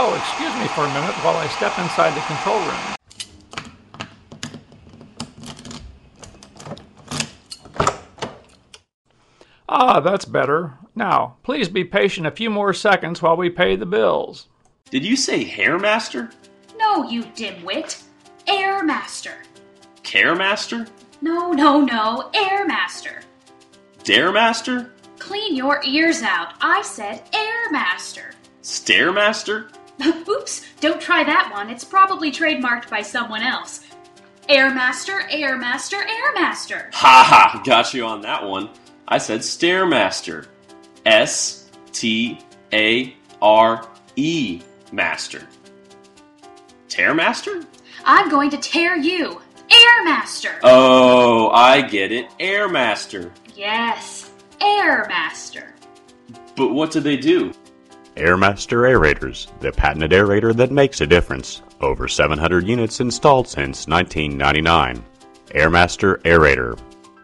Oh, excuse me for a minute while I step inside the control room. Ah, that's better. Now, please be patient a few more seconds while we pay the bills. Did you say Hairmaster? No, you dimwit. Airmaster. Caremaster? No, Airmaster. Daremaster? Clean your ears out. I said Airmaster. Stairmaster? Oops, don't try that one. It's probably trademarked by someone else. Airmaster, Airmaster, Airmaster. Ha ha, got you on that one. I said Stairmaster. S-T-A-R-E Master. Tearmaster? I'm going to tear you. Airmaster. Oh, I get it. Airmaster. Yes, Airmaster. But what do they do? Airmaster Aerators, the patented aerator that makes a difference. Over 700 units installed since 1999. Airmaster Aerator.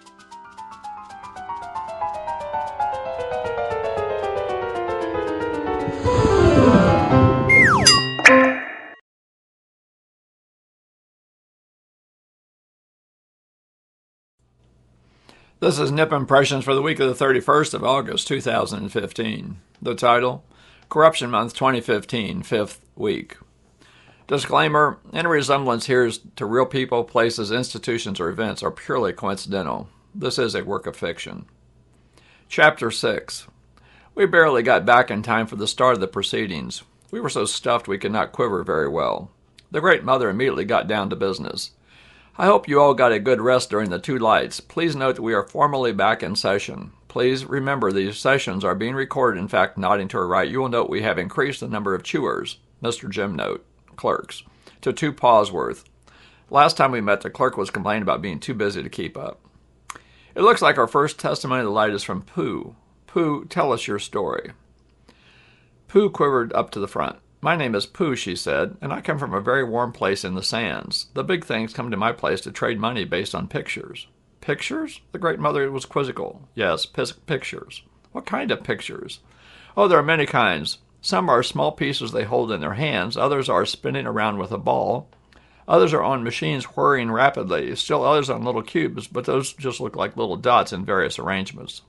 This is Nip Impressions for the week of the 31st of August, 2015. The title, Corruption Month 2015, 5th week. Disclaimer, any resemblance here to real people, places, institutions, or events are purely coincidental. This is a work of fiction. Chapter 6. We barely got back in time for the start of the proceedings. We were so stuffed we could not quiver very well. The Great Mother immediately got down to business. I hope you all got a good rest during the 2 lights. Please note that we are formally back in session. Please remember these sessions are being recorded. In fact, nodding to her right, you will note we have increased the number of chewers, Mr. Jim note, clerks, to 2 paws worth. Last time we met, the clerk was complaining about being too busy to keep up. It looks like our first testimony of the light is from Pooh. Pooh, tell us your story. Pooh quivered up to the front. My name is Pooh, she said, and I come from a very warm place in the sands. The big things come to my place to trade money based on pictures. Pictures? The Great Mother was quizzical. Yes, pictures. What kind of pictures? Oh, there are many kinds. Some are small pieces they hold in their hands. Others are spinning around with a ball. Others are on machines whirring rapidly. Still others on little cubes, but those just look like little dots in various arrangements.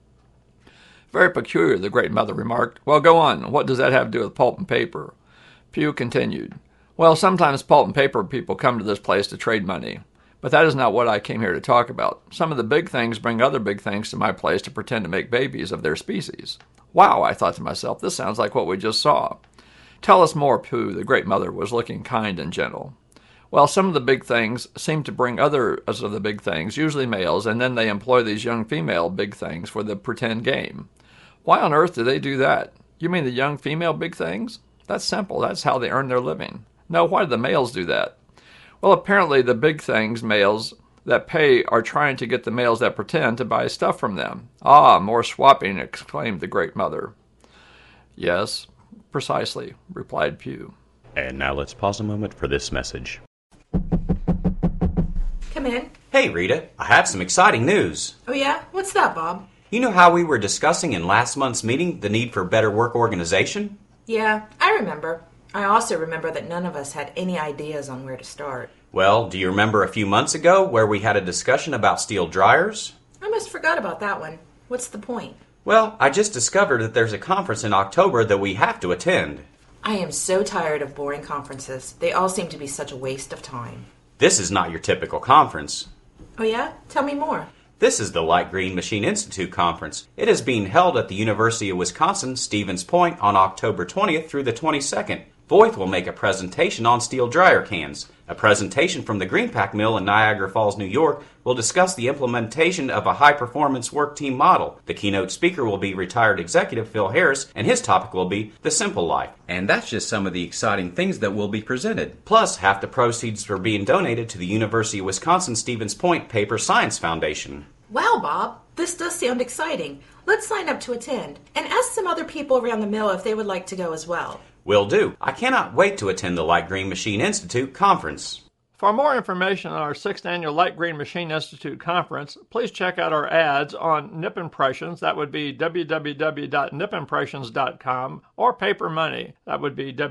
Very peculiar, the Great Mother remarked. Well, go on. What does that have to do with pulp and paper? Pugh continued. Well, sometimes pulp and paper people come to this place to trade money. But that is not what I came here to talk about. Some of the big things bring other big things to my place to pretend to make babies of their species. Wow, I thought to myself, this sounds like what we just saw. Tell us more, Pooh. The Great Mother was looking kind and gentle. Well, some of the big things seem to bring others of the big things, usually males, and then they employ these young female big things for the pretend game. Why on earth do they do that? You mean the young female big things? That's simple. That's how they earn their living. No, why do the males do that? Well, apparently the big things, males that pay, are trying to get the males that pretend to buy stuff from them. Ah, more swapping, exclaimed the Great Mother. Yes, precisely, replied Pugh. And now let's pause a moment for this message. Come in. Hey, Rita, I have some exciting news. Oh, yeah? What's that, Bob? You know how we were discussing in last month's meeting the need for better work organization? Yeah, I remember. I also remember that none of us had any ideas on where to start. Well, do you remember a few months ago where we had a discussion about steel dryers? I must forgot about that one. What's the point? Well, I just discovered that there's a conference in October that we have to attend. I am so tired of boring conferences. They all seem to be such a waste of time. This is not your typical conference. Oh, yeah? Tell me more. This is the Light Green Machine Institute Conference. It is being held at the University of Wisconsin, Stevens Point on October 20th through the 22nd. Voith will make a presentation on steel dryer cans. A presentation from the Greenpack Mill in Niagara Falls, New York will discuss the implementation of a high-performance work team model. The keynote speaker will be retired executive Phil Harris, and his topic will be The Simple Life. And that's just some of the exciting things that will be presented. Plus, half the proceeds are being donated to the University of Wisconsin Stevens Point Paper Science Foundation. Wow, Bob. This does sound exciting. Let's sign up to attend. And ask some other people around the mill if they would like to go as well. Will do. I cannot wait to attend the Light Green Machine Institute conference. For more information on our 6th Annual Light Green Machine Institute Conference, please check out our ads on Nip Impressions, that would be www.nipimpressions.com, or Paper Money, that would be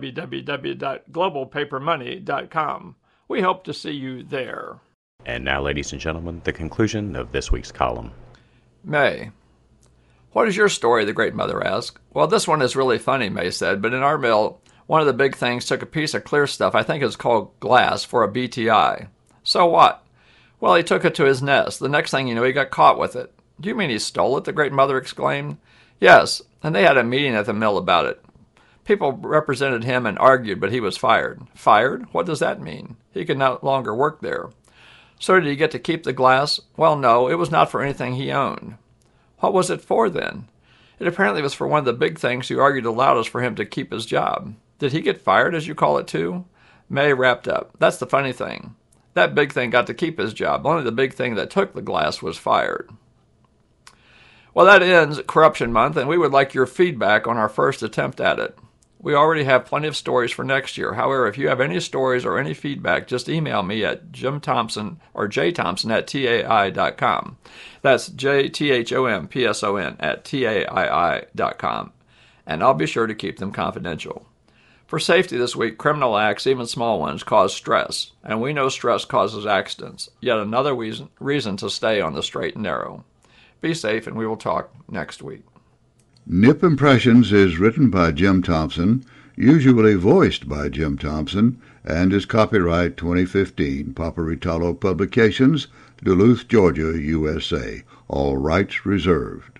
www.globalpapermoney.com. We hope to see you there. And now, ladies and gentlemen, the conclusion of this week's column. May. What is your story? The great mother asked. Well, this one is really funny, May said, but in our mill, one of the big things took a piece of clear stuff, I think it's called glass, for a BTI. So what? Well, he took it to his nest. The next thing you know, he got caught with it. Do you mean he stole it? The great mother exclaimed. Yes, and they had a meeting at the mill about it. People represented him and argued, but he was fired. Fired? What does that mean? He could no longer work there. So did he get to keep the glass? Well, no, it was not for anything he owned. What was it for then? It apparently was for one of the big things you argued the loudest for him to keep his job. Did he get fired, as you call it, too? May wrapped up. That's the funny thing. That big thing got to keep his job. Only the big thing that took the glass was fired. Well, that ends Corruption Month, and we would like your feedback on our first attempt at it. We already have plenty of stories for next year. However, if you have any stories or any feedback, just email me at jimthompson or jthompson@tai.com. That's jthompson@tai.com. And I'll be sure to keep them confidential. For safety this week, criminal acts, even small ones, cause stress, and we know stress causes accidents. Yet another reason to stay on the straight and narrow. Be safe, and we will talk next week. Nip Impressions is written by Jim Thompson, usually voiced by Jim Thompson, and is copyright 2015, Paparitalo Publications, Duluth, Georgia, USA. All rights reserved.